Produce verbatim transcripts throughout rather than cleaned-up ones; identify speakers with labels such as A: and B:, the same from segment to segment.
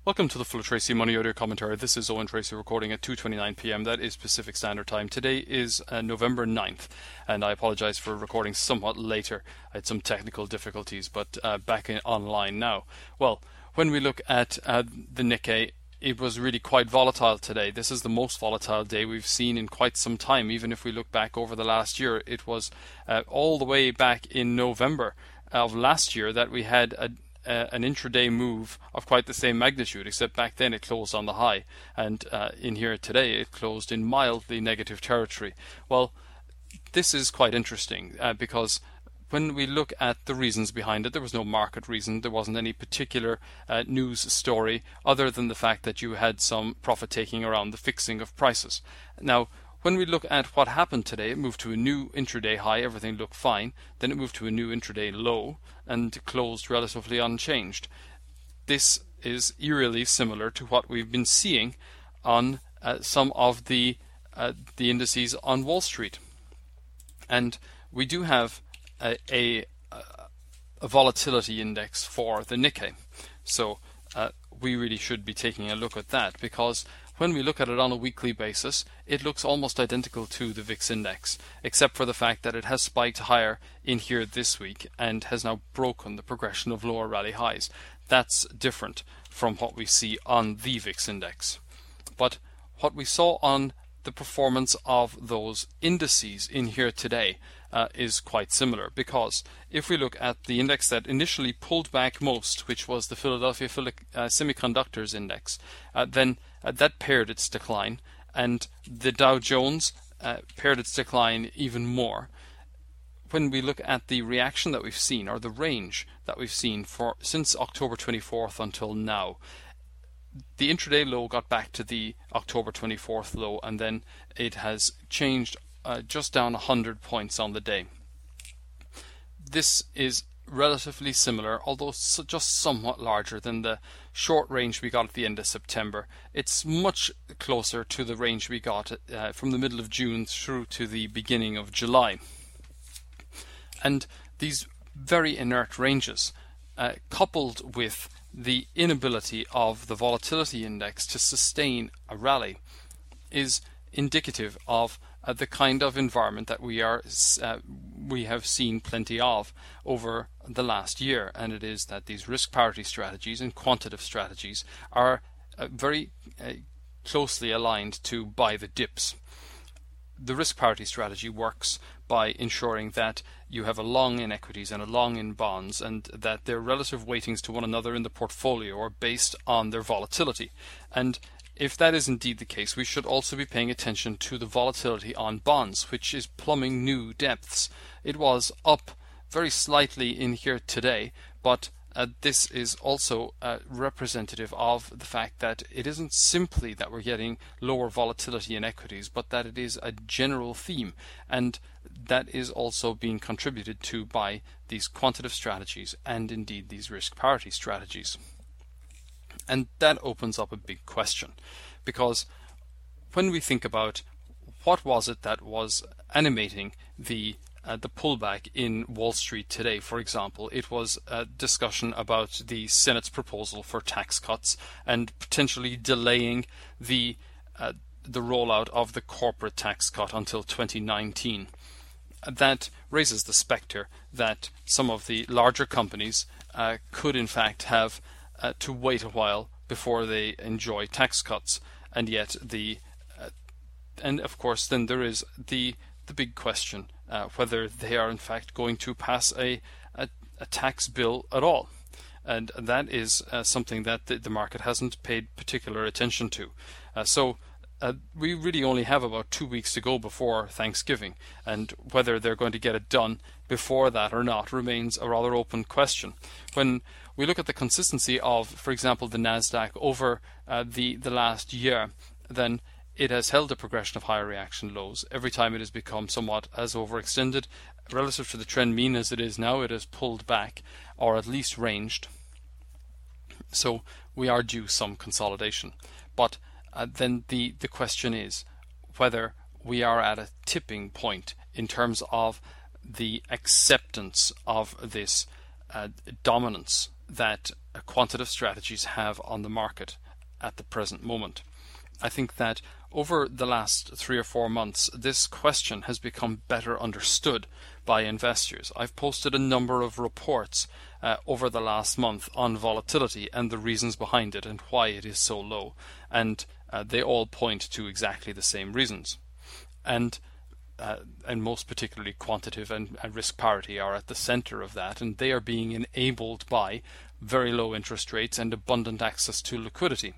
A: Welcome to the Full Tracy Money Audio Commentary. This is Owen Tracy recording at two twenty-nine p m. That is Pacific Standard Time. Today is uh, November ninth, and I apologize for recording somewhat later. I had some technical difficulties, but uh, back in online now. Well, when we look at uh, the Nikkei, it was really quite volatile today. This is the most volatile day we've seen in quite some time. Even if we look back over the last year, it was uh, all the way back in November of last year that we had a Uh, an intraday move of quite the same magnitude, except back then it closed on the high, and uh, in here today it closed in mildly negative territory. Well, this is quite interesting uh, because when we look at the reasons behind it, there was no market reason. There wasn't any particular uh, news story other than the fact that you had some profit taking around the fixing of prices. Now, when we look at what happened today, it moved to a new intraday high, everything looked fine. Then it moved to a new intraday low and closed relatively unchanged. This is eerily similar to what we've been seeing on uh, some of the uh, the indices on Wall Street. And we do have a, a, a volatility index for the Nikkei. So uh, we really should be taking a look at that, because when we look at it on a weekly basis, it looks almost identical to the V I X index, except for the fact that it has spiked higher in here this week and has now broken the progression of lower rally highs. That's different from what we see on the V I X index. But what we saw on the performance of those indices in here today uh, is quite similar, because if we look at the index that initially pulled back most, which was the Philadelphia uh, Semiconductors Index, uh, then uh, that paired its decline, and the Dow Jones uh, paired its decline even more. When we look at the reaction that we've seen, or the range that we've seen for since October twenty-fourth until now, the intraday low got back to the October twenty-fourth low, and then it has changed uh, just down one hundred points on the day. This is relatively similar, although just somewhat larger than the short range we got at the end of September. It's much closer to the range we got uh, from the middle of June through to the beginning of July. And these very inert ranges, uh, coupled with the inability of the volatility index to sustain a rally, is indicative of uh, the kind of environment that we are uh, we have seen plenty of over the last year, and it is that these risk parity strategies and quantitative strategies are uh, very uh, closely aligned to buy the dips. The risk parity strategy works by ensuring that you have a long in equities and a long in bonds, and that their relative weightings to one another in the portfolio are based on their volatility. And if that is indeed the case, we should also be paying attention to the volatility on bonds, which is plumbing new depths. It was up very slightly in here today, but Uh, this is also uh, representative of the fact that it isn't simply that we're getting lower volatility in equities, but that it is a general theme, and that is also being contributed to by these quantitative strategies and indeed these risk parity strategies. And that opens up a big question, because when we think about what was it that was animating the Uh, the pullback in Wall Street today, for example, it was a discussion about the Senate's proposal for tax cuts and potentially delaying the uh, the rollout of the corporate tax cut until twenty nineteen. That raises the specter that some of the larger companies uh, could in fact have uh, to wait a while before they enjoy tax cuts, and yet the uh, and of course then there is the the big question uh, whether they are in fact going to pass a, a, a tax bill at all. And that is uh, something that the, the market hasn't paid particular attention to. Uh, so uh, we really only have about two weeks to go before Thanksgiving, and whether they're going to get it done before that or not remains a rather open question. When we look at the consistency of, for example, the Nasdaq over uh, the, the last year, then it has held a progression of higher reaction lows. Every time it has become somewhat as overextended relative to the trend mean as it is now, it has pulled back, or at least ranged. So we are due some consolidation. But uh, then the, the question is whether we are at a tipping point in terms of the acceptance of this uh, dominance that uh, quantitative strategies have on the market at the present moment. I think that over the last three or four months, this question has become better understood by investors. I've posted a number of reports uh, over the last month on volatility and the reasons behind it and why it is so low, and uh, they all point to exactly the same reasons. And uh, and most particularly quantitative and, and risk parity are at the center of that, and they are being enabled by very low interest rates and abundant access to liquidity.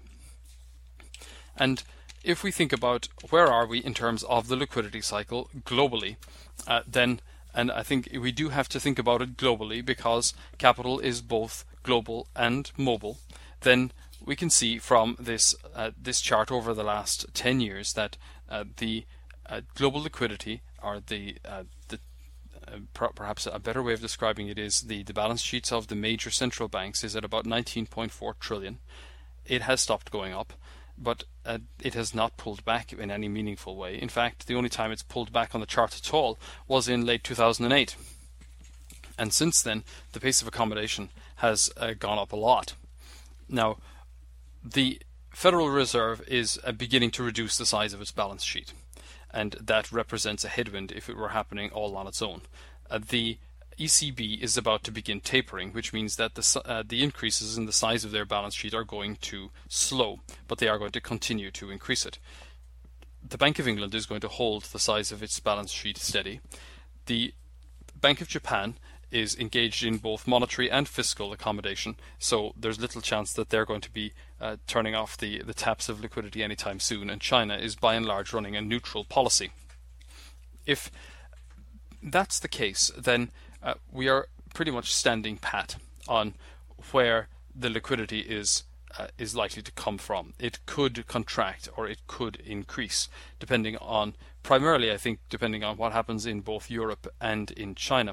A: And if we think about where are we in terms of the liquidity cycle globally, uh, then, and I think we do have to think about it globally because capital is both global and mobile, then we can see from this uh, this chart over the last ten years that uh, the uh, global liquidity, or the uh, the uh, per perhaps a better way of describing it is the, the balance sheets of the major central banks is at about nineteen point four trillion. It has stopped going up, but uh, it has not pulled back in any meaningful way. In fact, the only time it's pulled back on the chart at all was in late two thousand eight. And since then, the pace of accommodation has uh, gone up a lot. Now, the Federal Reserve is uh, beginning to reduce the size of its balance sheet, and that represents a headwind if it were happening all on its own. Uh, the E C B is about to begin tapering, which means that the, uh, the increases in the size of their balance sheet are going to slow, but they are going to continue to increase it. The Bank of England is going to hold the size of its balance sheet steady. The Bank of Japan is engaged in both monetary and fiscal accommodation, so there's little chance that they're going to be uh, turning off the, the taps of liquidity anytime soon, and China is by and large running a neutral policy. If that's the case, then uh, we are pretty much standing pat on where the liquidity is uh, is likely to come from. It could contract or it could increase, depending on, primarily I think, depending on what happens in both Europe and in China.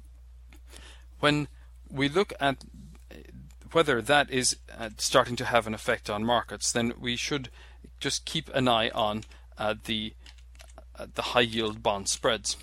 A: When we look at whether that is uh, starting to have an effect on markets, then we should just keep an eye on uh, the uh, the high yield bond spreads,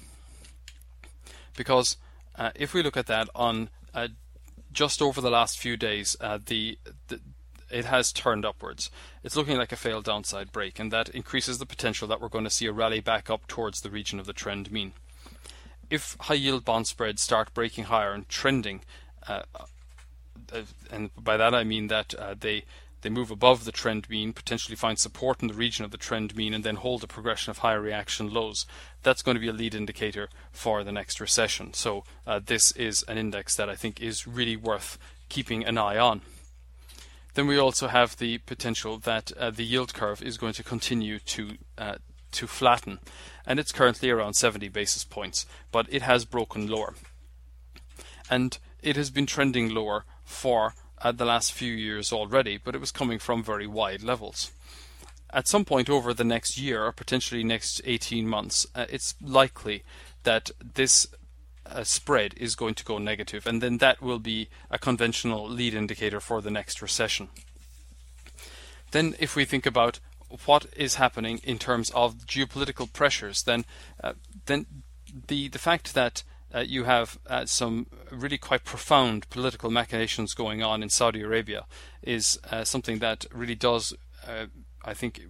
A: because uh, if we look at that on uh, just over the last few days, uh, the, the it has turned upwards. It's looking like a failed downside break, and that increases the potential that we're going to see a rally back up towards the region of the trend mean. If high yield bond spreads start breaking higher and trending, uh, uh, and by that I mean that uh, they they move above the trend mean, potentially find support in the region of the trend mean, and then hold a progression of higher reaction lows, that's going to be a lead indicator for the next recession. So uh, this is an index that I think is really worth keeping an eye on. Then we also have the potential that uh, the yield curve is going to continue to uh, to flatten, and it's currently around seventy basis points, but it has broken lower, and it has been trending lower for uh, the last few years already, but it was coming from very wide levels. At some point over the next year, or potentially next eighteen months, uh, it's likely that this uh, spread is going to go negative, and then that will be a conventional lead indicator for the next recession. Then if we think about what is happening in terms of geopolitical pressures, then uh, then the the fact that uh, you have uh, some really quite profound political machinations going on in Saudi Arabia is uh, something that really does, uh, I think,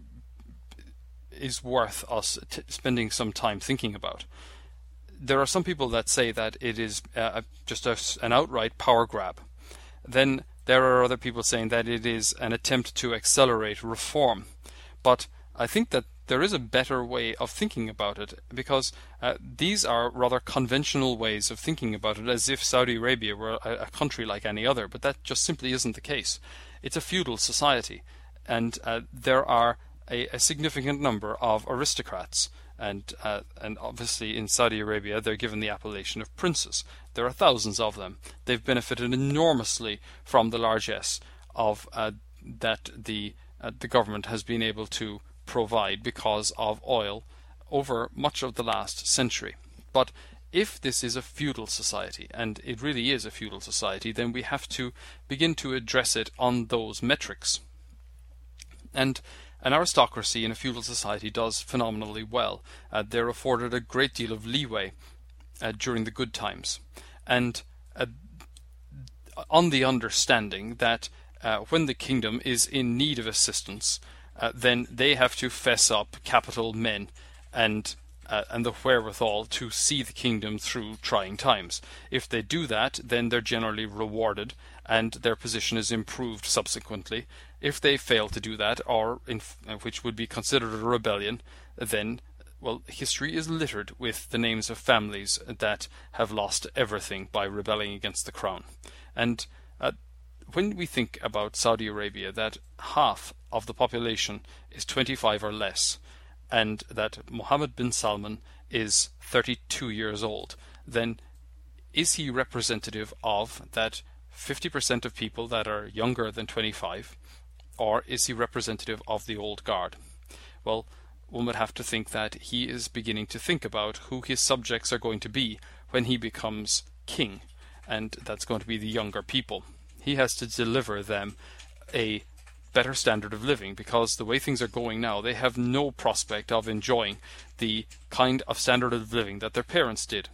A: is worth us t spending some time thinking about. There are some people that say that it is uh, just a, an outright power grab. Then there are other people saying that it is an attempt to accelerate reform. But I think that there is a better way of thinking about it, because uh, these are rather conventional ways of thinking about it, as if Saudi Arabia were a, a country like any other, but that just simply isn't the case. It's a feudal society, and uh, there are a, a significant number of aristocrats, and uh, and obviously in Saudi Arabia they're given the appellation of princes. There are thousands of them. They've benefited enormously from the largesse of uh, that the Uh, the government has been able to provide because of oil over much of the last century. But if this is a feudal society, and it really is a feudal society, then we have to begin to address it on those metrics. And an aristocracy in a feudal society does phenomenally well. Uh, they're afforded a great deal of leeway uh, during the good times. And uh, on the understanding that uh, when the kingdom is in need of assistance, uh, then they have to fess up capital, men, and uh, and the wherewithal to see the kingdom through trying times. If they do that, then they're generally rewarded, and their position is improved subsequently. If they fail to do that, or in, which would be considered a rebellion, then, well, history is littered with the names of families that have lost everything by rebelling against the crown. And uh, when we think about Saudi Arabia, that half of the population is twenty-five or less, and that Mohammed bin Salman is thirty-two years old, then is he representative of that fifty percent of people that are younger than twenty-five, or is he representative of the old guard? Well, one would have to think that he is beginning to think about who his subjects are going to be when he becomes king, and that's going to be the younger people. He has to deliver them a better standard of living, because the way things are going now, they have no prospect of enjoying the kind of standard of living that their parents did.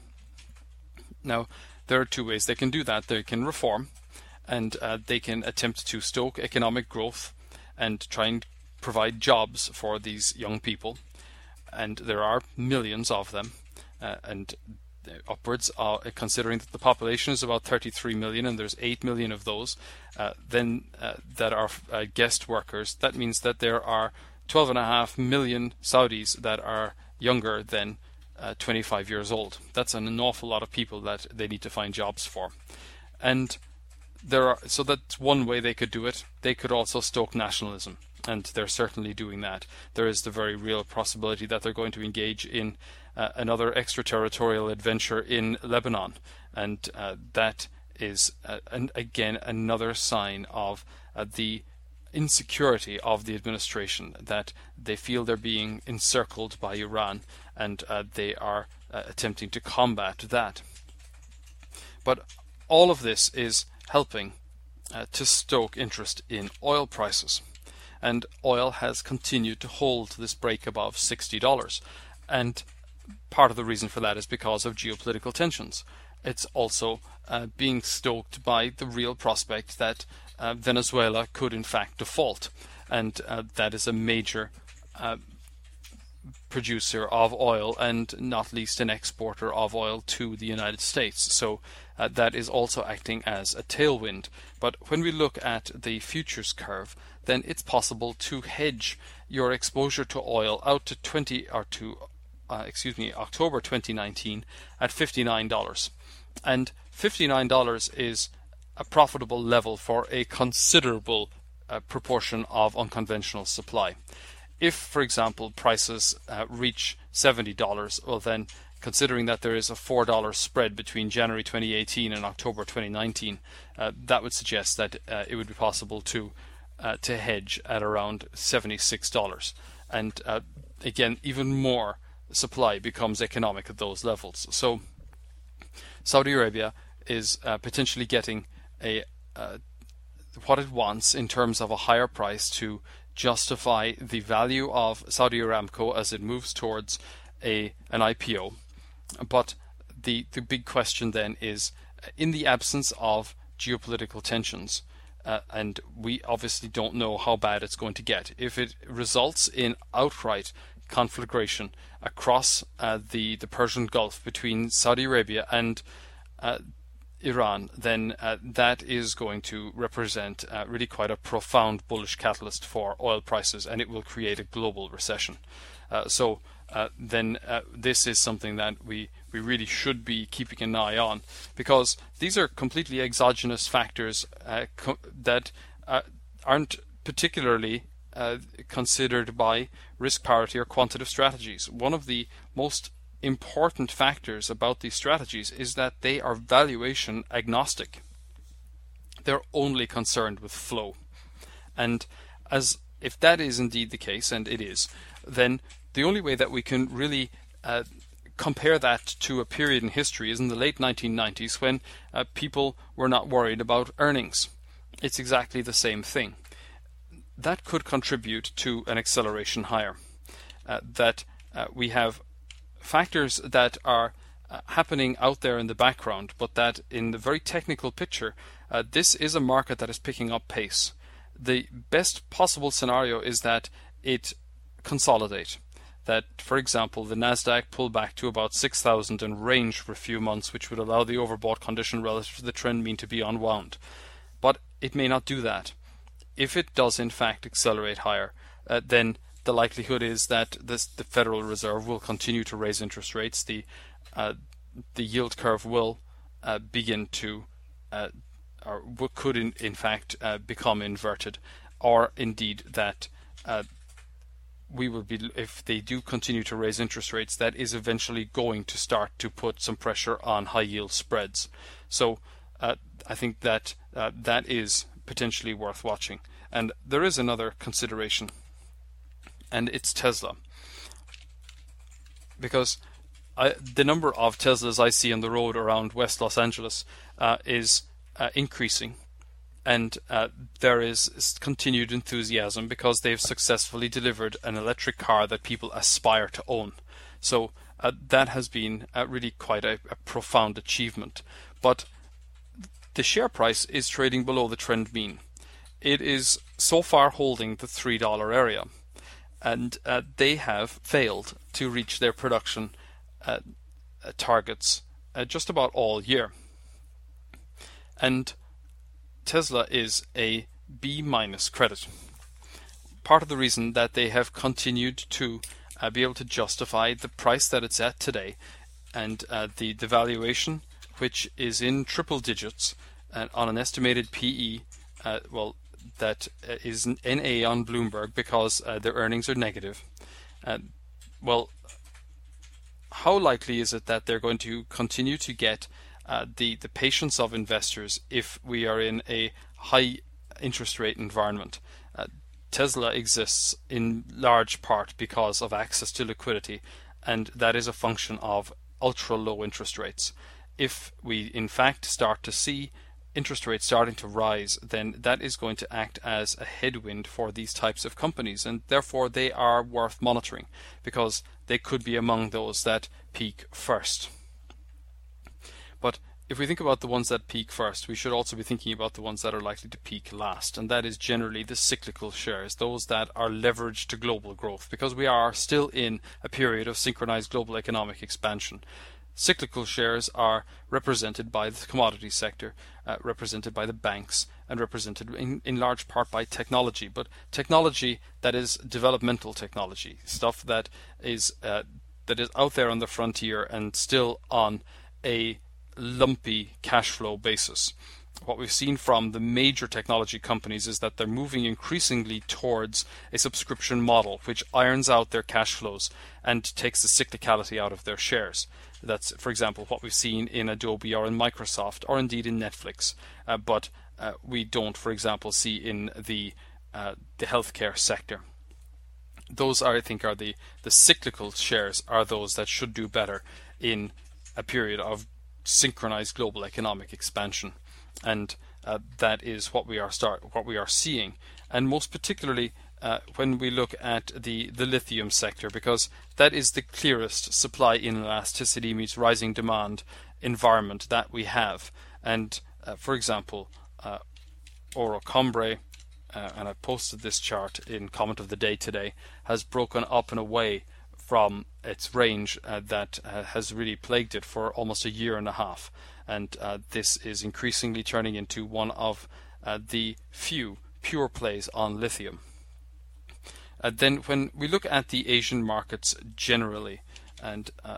A: Now, there are two ways they can do that. They can reform, and uh, they can attempt to stoke economic growth and try and provide jobs for these young people, and there are millions of them, uh, and upwards, uh, considering that the population is about thirty-three million and there's eight million of those, uh, then uh, that are uh, guest workers. That means that there are twelve and a half million Saudis that are younger than uh, twenty-five years old. That's an awful lot of people that they need to find jobs for. And there are, so that's one way they could do it. They could also stoke nationalism, and they're certainly doing that. There is the very real possibility that they're going to engage in uh, another extraterritorial adventure in Lebanon, and uh, that is uh, an, again another sign of uh, the insecurity of the administration, that they feel they're being encircled by Iran, and uh, they are uh, attempting to combat that. But all of this is helping uh, to stoke interest in oil prices. And oil has continued to hold this break above sixty dollars. And part of the reason for that is because of geopolitical tensions. It's also uh, being stoked by the real prospect that uh, Venezuela could in fact default. And uh, that is a major uh, producer of oil, and not least an exporter of oil to the United States. So uh, that is also acting as a tailwind. But when we look at the futures curve, then it's possible to hedge your exposure to oil out to twenty or to uh, excuse me October twenty nineteen at fifty-nine dollars, and fifty-nine dollars is a profitable level for a considerable uh, proportion of unconventional supply. If, for example, prices uh, reach seventy dollars, well then, considering that there is a four dollar spread between January twenty eighteen and October twenty nineteen, uh, that would suggest that uh, it would be possible to uh, to hedge at around seventy-six dollars. And uh, again, even more supply becomes economic at those levels. So Saudi Arabia is uh, potentially getting a uh, what it wants in terms of a higher price to justify the value of Saudi Aramco as it moves towards a an I P O. But the the big question then is, in the absence of geopolitical tensions, uh, and we obviously don't know how bad it's going to get, if it results in outright conflagration across uh, the the Persian Gulf between Saudi Arabia and uh, Iran, then uh, that is going to represent uh, really quite a profound bullish catalyst for oil prices, and it will create a global recession. Uh, so uh, then uh, this is something that we, we really should be keeping an eye on, because these are completely exogenous factors uh, co- that uh, aren't particularly uh, considered by risk parity or quantitative strategies. One of the most important factors about these strategies is that they are valuation agnostic. They're only concerned with flow. And as if that is indeed the case, and it is, then the only way that we can really uh, compare that to a period in history is in the late nineteen nineties, when uh, people were not worried about earnings. It's exactly the same thing. That could contribute to an acceleration higher. Uh, that uh, we have factors that are uh, happening out there in the background, but that in the very technical picture, uh, this is a market that is picking up pace. The best possible scenario is that it consolidate. That, for example, the Nasdaq pull back to about six thousand and range for a few months, which would allow the overbought condition relative to the trend mean to be unwound. But it may not do that. If it does in fact accelerate higher, uh, then the likelihood is that this, the Federal Reserve will continue to raise interest rates. The uh, the yield curve will uh, begin to, uh, or could in, in fact uh, become inverted, or indeed that uh, we will be, if they do continue to raise interest rates, that is eventually going to start to put some pressure on high yield spreads. So uh, I think that uh, that is potentially worth watching. And there is another consideration, and it's Tesla. Because I, the number of Teslas I see on the road around West Los Angeles uh, is uh, increasing. And uh, there is continued enthusiasm because they've successfully delivered an electric car that people aspire to own. So uh, that has been uh, really quite a, a profound achievement. But the share price is trading below the trend mean. It is so far holding the three dollar area. And uh, they have failed to reach their production uh, uh, targets uh, just about all year. And Tesla is a B minus credit. Part of the reason that they have continued to uh, be able to justify the price that it's at today, and uh, the, the valuation, which is in triple digits, and on an estimated P E, uh, well, that is an N A on Bloomberg because uh, their earnings are negative. Uh, well, how likely is it that they're going to continue to get Uh, the, the patience of investors if we are in a high interest rate environment? Uh, Tesla exists in large part because of access to liquidity, and that is a function of ultra low interest rates. If we in fact start to see interest rates starting to rise, then that is going to act as a headwind for these types of companies, and therefore they are worth monitoring because they could be among those that peak first. But if we think about the ones that peak first, we should also be thinking about the ones that are likely to peak last, and that is generally the cyclical shares, those that are leveraged to global growth, because we are still in a period of synchronized global economic expansion. Cyclical shares are represented by the commodity sector, uh, represented by the banks, and represented in, in large part by technology, but technology that is developmental technology, stuff that is uh, that is out there on the frontier and still on a lumpy cash flow basis. What we've seen from the major technology companies is that they're moving increasingly towards a subscription model which irons out their cash flows and takes the cyclicality out of their shares. That's, for example, what we've seen in Adobe or in Microsoft or indeed in Netflix, uh, but uh, we don't, for example, see in the uh, the healthcare sector. Those are, I think, are the the cyclical shares are those that should do better in a period of synchronized global economic expansion, and uh, that is what we are start what we are seeing, and most particularly uh, when we look at the the lithium sector, because that is the clearest supply inelasticity meets rising demand environment that we have. And uh, for example, uh, Oro Cumbre, uh, and I posted this chart in comment of the day today, has broken up and away from its range uh, that uh, has really plagued it for almost a year and a half, and uh, this is increasingly turning into one of uh, the few pure plays on lithium. Uh, then when we look at the Asian markets generally, and uh,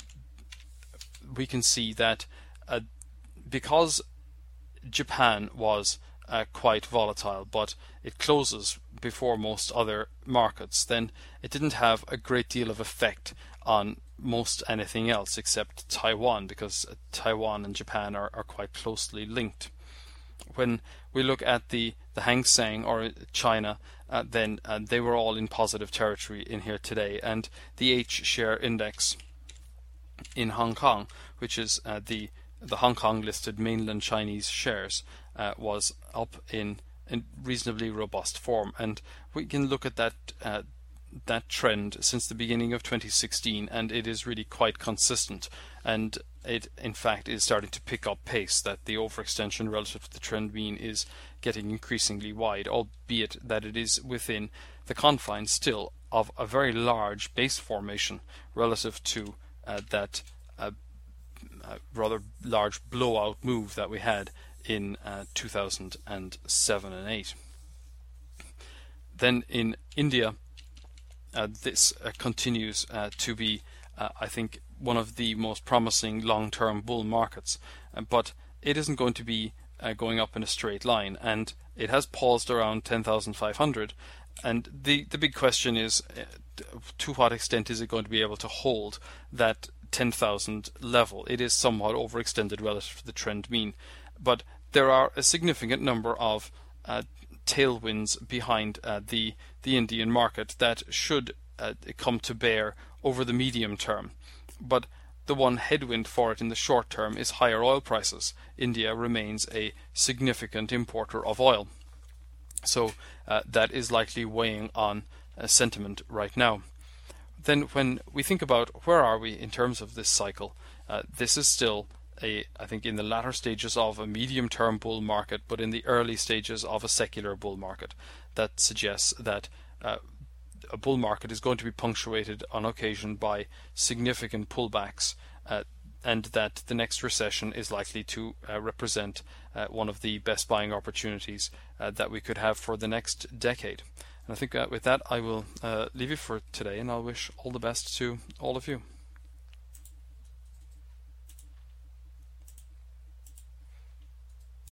A: we can see that uh, because Japan was uh, quite volatile, but it closes before most other markets, then it didn't have a great deal of effect on most anything else except Taiwan, because uh, Taiwan and Japan are, are quite closely linked. When we look at the, the Hang Seng or China, uh, then uh, they were all in positive territory in here today, and the H-share index in Hong Kong, which is uh, the the Hong Kong listed mainland Chinese shares, uh, was up in, in reasonably robust form, and we can look at that uh, that trend since the beginning of twenty sixteen, and it is really quite consistent. and it in fact is starting to pick up pace, that the overextension relative to the trend mean is getting increasingly wide, albeit that it is within the confines still of a very large base formation relative to uh, that uh, uh, rather large blowout move that we had in uh, two thousand seven and eight. Then in India, uh, this uh, continues uh, to be, uh, I think, one of the most promising long-term bull markets, uh, but it isn't going to be uh, going up in a straight line, and it has paused around ten thousand five hundred, and the, the big question is uh, to what extent is it going to be able to hold that ten thousand level. It is somewhat overextended relative to the trend mean, but there are a significant number of uh, tailwinds behind uh, the the Indian market that should uh, come to bear over the medium term. But the one headwind for it in the short term is higher oil prices. India remains a significant importer of oil, so uh, that is likely weighing on uh, sentiment right now. Then when we think about where are we in terms of this cycle, uh, this is still A, I think in the latter stages of a medium-term bull market, but in the early stages of a secular bull market. That suggests that uh, a bull market is going to be punctuated on occasion by significant pullbacks, uh, and that the next recession is likely to uh, represent uh, one of the best buying opportunities uh, that we could have for the next decade. And I think that with that I will uh, leave you for today, and I'll wish all the best to all of you.